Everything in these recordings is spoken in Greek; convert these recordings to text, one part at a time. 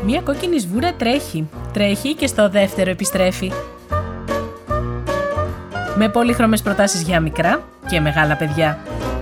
Μια κόκκινη σβούρα τρέχει και στο δεύτερο επιστρέφει. Με πολύχρωμες προτάσεις για μικρά και μεγάλα παιδιά.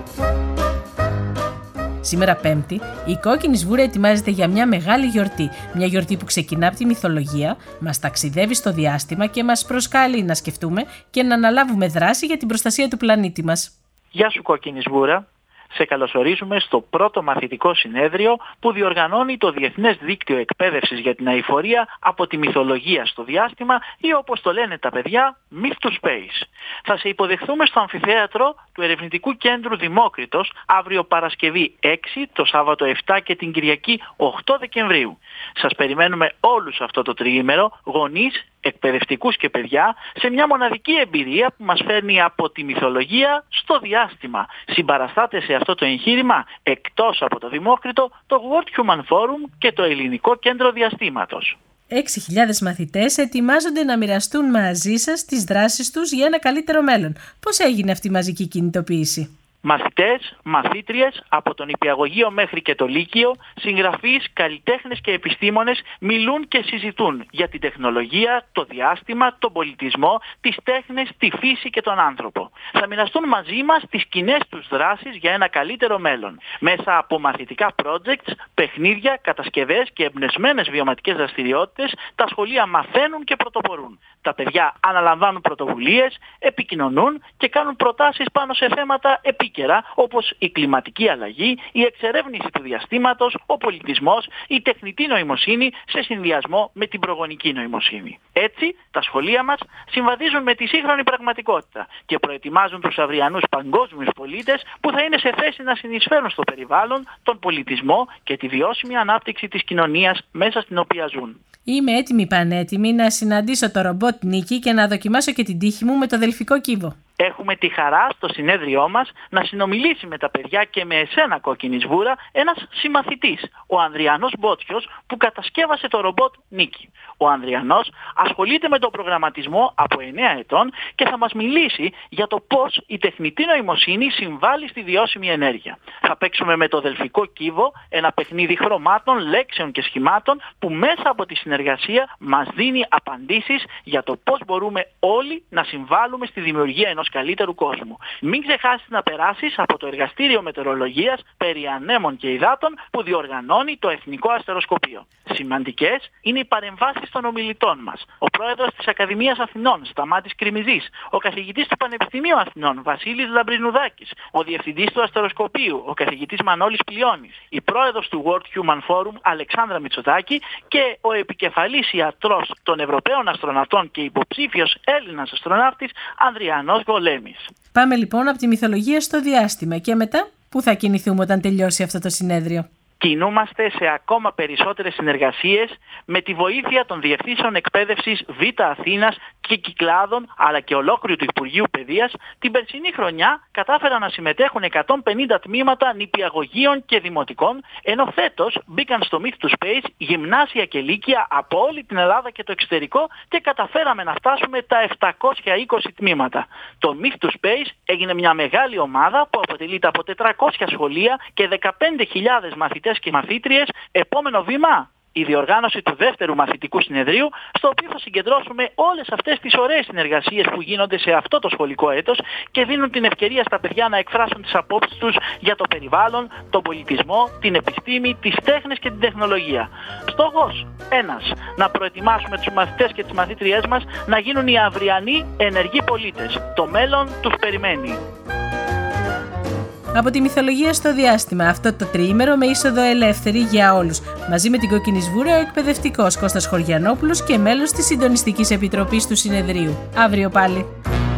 Σήμερα Πέμπτη, η κόκκινη σβούρα ετοιμάζεται για μια μεγάλη γιορτή. Μια γιορτή που ξεκινά από τη μυθολογία, μας ταξιδεύει στο διάστημα και μας προσκαλεί να σκεφτούμε και να αναλάβουμε δράση για την προστασία του πλανήτη μας. Γεια σου κόκκινη σβούρα. Σε καλωσορίζουμε στο πρώτο μαθητικό συνέδριο που διοργανώνει το Διεθνές Δίκτυο Εκπαίδευσης για την Αειφορία από τη Μυθολογία στο Διάστημα ή όπως το λένε τα παιδιά, Myth to Space. Θα σε υποδεχθούμε στο αμφιθέατρο του Ερευνητικού Κέντρου Δημόκριτος αύριο Παρασκευή 6, το Σάββατο 7 και την Κυριακή 8 Δεκεμβρίου. Σας περιμένουμε όλους αυτό το τριήμερο, γονείς, εκπαιδευτικούς και παιδιά, σε μια μοναδική εμπειρία που μας φέρνει από τη μυθολογία στο διάστημα. Συμπαραστάτε σε αυτό το εγχείρημα, εκτός από το Δημόκριτο, το World Human Forum και το Ελληνικό Κέντρο Διαστήματος. 6.000 μαθητές ετοιμάζονται να μοιραστούν μαζί σας τις δράσεις τους για ένα καλύτερο μέλλον. Πώς έγινε αυτή η μαζική κινητοποίηση? Μαθητές, μαθήτριες από τον Νηπιαγωγείο μέχρι και το Λύκειο, συγγραφείς, καλλιτέχνες και επιστήμονες μιλούν και συζητούν για την τεχνολογία, το διάστημα, τον πολιτισμό, τις τέχνες, τη φύση και τον άνθρωπο. Θα μοιραστούν μαζί μας τις κοινές τους δράσεις για ένα καλύτερο μέλλον. Μέσα από μαθητικά projects, παιχνίδια, κατασκευές και εμπνευσμένες βιωματικές δραστηριότητες, τα σχολεία μαθαίνουν και πρωτοπορούν. Τα παιδιά αναλαμβάνουν πρωτοβουλίες, επικοινωνούν και κάνουν προτάσεις πάνω σε θέματα επίκαιρα όπως η κλιματική αλλαγή, η εξερεύνηση του διαστήματος, ο πολιτισμός, η τεχνητή νοημοσύνη σε συνδυασμό με την προγονική νοημοσύνη. Έτσι, τα σχολεία μας συμβαδίζουν με τη σύγχρονη πραγματικότητα και προετοιμάζουν τους αυριανούς παγκόσμιους πολίτες που θα είναι σε θέση να συνεισφέρουν στο περιβάλλον, τον πολιτισμό και τη βιώσιμη ανάπτυξη της κοινωνίας μέσα στην οποία ζουν. Είμαι πανέτοιμη να συναντήσω το ρομπότ Νίκη και να δοκιμάσω και την τύχη μου με το δελφικό κύβο. Έχουμε τη χαρά στο συνέδριό μας να συνομιλήσει με τα παιδιά και με εσένα κόκκινη σβούρα ένας συμμαθητής, ο Ανδριανός Μπότσιος, που κατασκεύασε το ρομπότ Νίκη. Ο Ανδριανός ασχολείται με τον προγραμματισμό από 9 ετών και θα μας μιλήσει για το πώς η τεχνητή νοημοσύνη συμβάλλει στη βιώσιμη ενέργεια. Θα παίξουμε με το δελφικό κύβο ένα παιχνίδι χρωμάτων, λέξεων και σχημάτων που μέσα από τη συνεργασία μας δίνει απαντήσεις για το πώς μπορούμε όλοι να συμβάλλουμε στη δημιουργία ενός καλύτερου κόσμου. Μην ξεχάσεις να περάσεις από το Εργαστήριο Μετεωρολογίας περί ανέμων και υδάτων που διοργανώνει το Εθνικό Αστεροσκοπείο. Σημαντικές είναι οι παρεμβάσεις των ομιλητών μας. Ο πρόεδρος της Ακαδημίας Αθηνών, Σταμάτης Κρημιζής, ο καθηγητής του Πανεπιστημίου Αθηνών, Βασίλης Λαμπρινουδάκης, ο διευθυντής του Αστεροσκοπείου, ο καθηγητής Μανώλης Πλειώνης, η πρόεδρος του World Human Forum, Αλεξάνδρα Μητσοτάκη, και ο επικεφαλής ιατρός των Ευρωπαίων αστροναυτών και υποψήφιος Έλληνας αστροναύτης, Ανδριανός Γολέμης. Πάμε λοιπόν από τη μυθολογία στο διάστημα και μετά πού θα κινηθούμε όταν τελειώσει αυτό το συνέδριο? Κινούμαστε σε ακόμα περισσότερες συνεργασίες με τη βοήθεια των Διευθύνσεων Εκπαίδευσης Β' Αθήνας και Κυκλάδων αλλά και ολόκληρου του Υπουργείου Παιδείας. Την περσινή χρονιά κατάφεραν να συμμετέχουν 150 τμήματα νηπιαγωγείων και δημοτικών, ενώ φέτος μπήκαν στο Myth to Space γυμνάσια και λύκεια από όλη την Ελλάδα και το εξωτερικό και καταφέραμε να φτάσουμε τα 720 τμήματα. Το Myth to Space έγινε μια μεγάλη ομάδα που αποτελείται από 400 σχολεία και 15.000 μαθητές και μαθήτριες. Επόμενο βήμα, η διοργάνωση του δεύτερου μαθητικού συνεδρίου, στο οποίο θα συγκεντρώσουμε όλες αυτές τις ωραίες συνεργασίες που γίνονται σε αυτό το σχολικό έτος και δίνουν την ευκαιρία στα παιδιά να εκφράσουν τις απόψεις τους για το περιβάλλον, τον πολιτισμό, την επιστήμη, τις τέχνες και την τεχνολογία. Στόχος ένας, να προετοιμάσουμε τους μαθητές και τις μαθήτριές μας να γίνουν οι αυριανοί ενεργοί πολίτες. Το μέλλον τους περιμένει. Από τη μυθολογία στο διάστημα, αυτό το τριήμερο με είσοδο ελεύθερη για όλους. Μαζί με την κόκκινη σβούρα, ο εκπαιδευτικός Κώστας Χωριανόπουλος και μέλος της Συντονιστικής Επιτροπής του Συνεδρίου. Αύριο πάλι.